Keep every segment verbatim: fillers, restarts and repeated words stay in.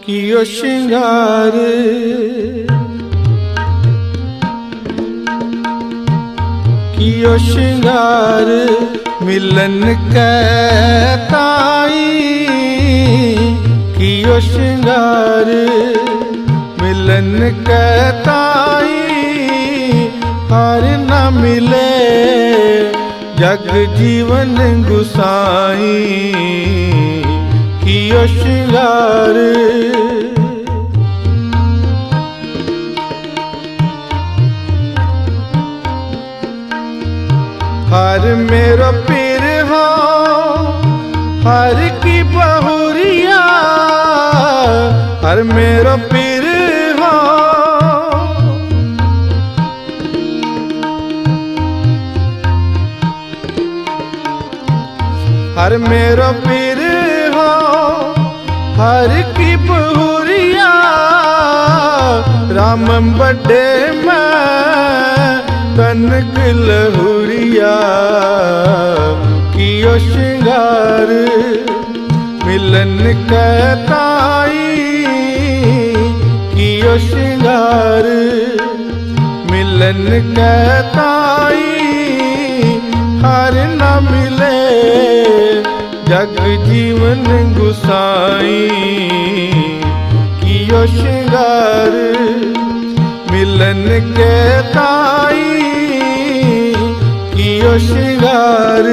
कियो श्रृंगार कियो श्रृंगार मिलन कै ताई कियो श्रृंगार मिलन कै ताई हार न मिले जग जीवन गुसाई कियो श्रृंगार हर मेरो पीर हो हर की बहुरिया हर मेरो पीर हो हर मेरो पीर हो हर की बहुरिया राम बड़े मैं कनक लहुरिया कियो श्रृंगार मिलन कै ताई कियो श्रृंगार मिलन कै ताई हार न मिले जग जीवन गुसाई कियो श्रृंगार मिलन कै ताई कियो श्रृंगार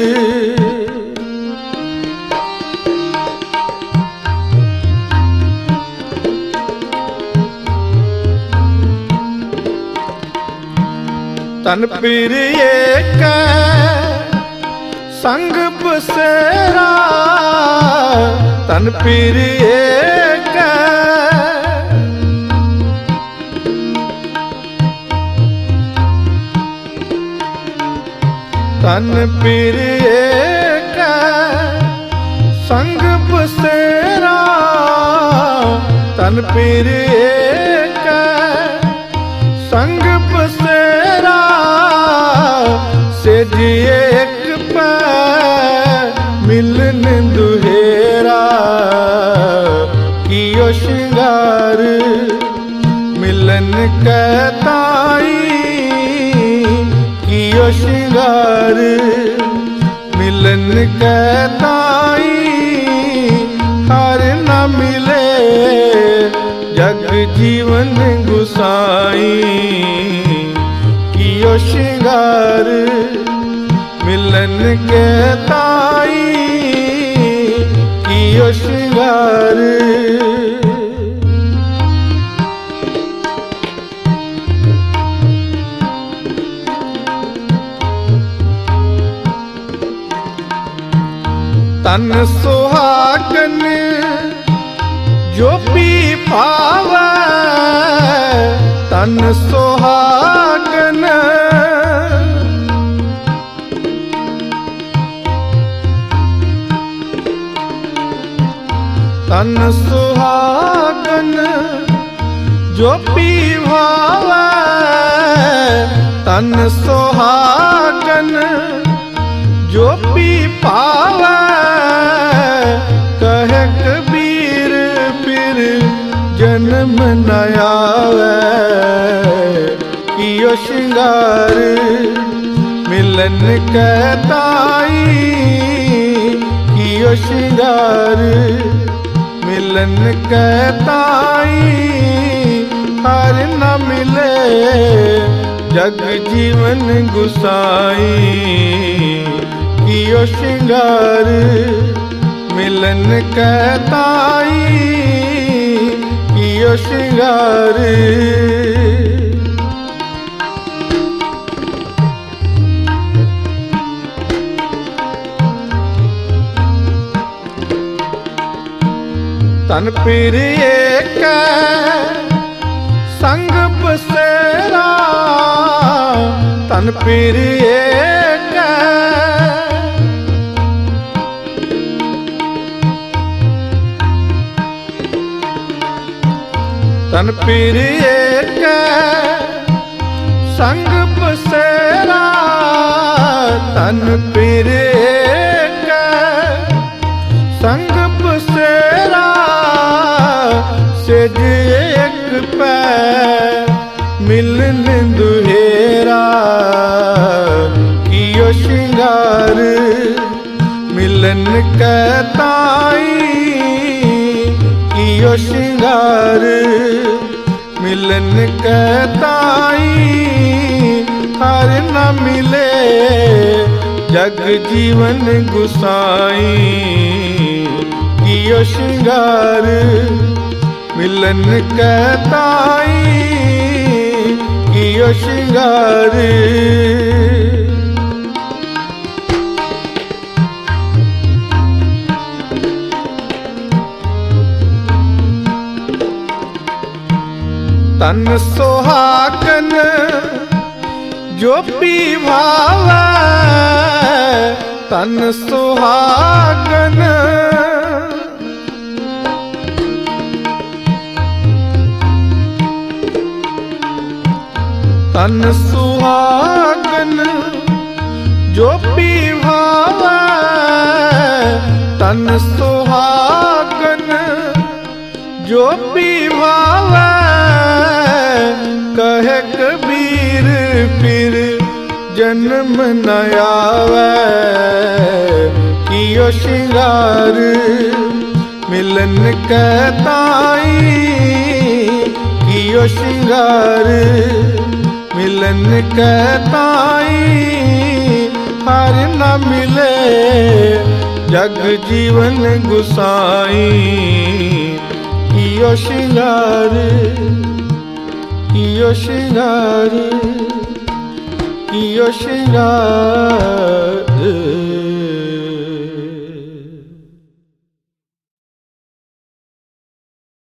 तन पीर एक संग बसेरा तन पीर एक तन पीर एक संग बसेरा तन पीर एक संग बसेरा से जी एक पै मिलन दुहेरा कियो श्रृंगार मिलन कै ताई कियो श्रृंगार मिलन कै ताई हार न मिले जग जीवन गुसाई कियो श्रृंगार मिलन कै ताई कियो श्रृंगार तन सुहागन जो पी पावे तन सुहागन तन सुहागन जो पी भावे तन सुहागन जो पी पावे कहे कबीर फिर जन्म न आवे कियो श्रृंगार मिलन कै ताई कियो श्रृंगार मिलन कै ताई हार न मिले जग जीवन गुसाई कियो श्रृंगार मिलन कै ताई कियो श्रृंगार तन पीर एक संग बसेरा तन पीर एक तन पीर एक संग बसेरा तन पीर एक संग बसेरा सेज एक पैर मिलन दुहेरा कियो श्रृंगार मिलन कहताई कियो श्रृंगार मिलन कहताई हर न मिले जग जीवन गुसाई कियो श्रृंगार मिलन कहताई कियो श्रृंगार तन सुहागन जो पी भावै तन सुहागन तन सुहागन जो पी भावै तन सुहागन जो पी भावै कहे कबीर फिर जन्म न आवे कियो श्रृंगार मिलन कहताई कियो श्रृंगार मिलन कहताई हर न मिले जग जीवन गुसाई कियो श्रृंगार कियो श्रृंगार कियो श्रृंगार।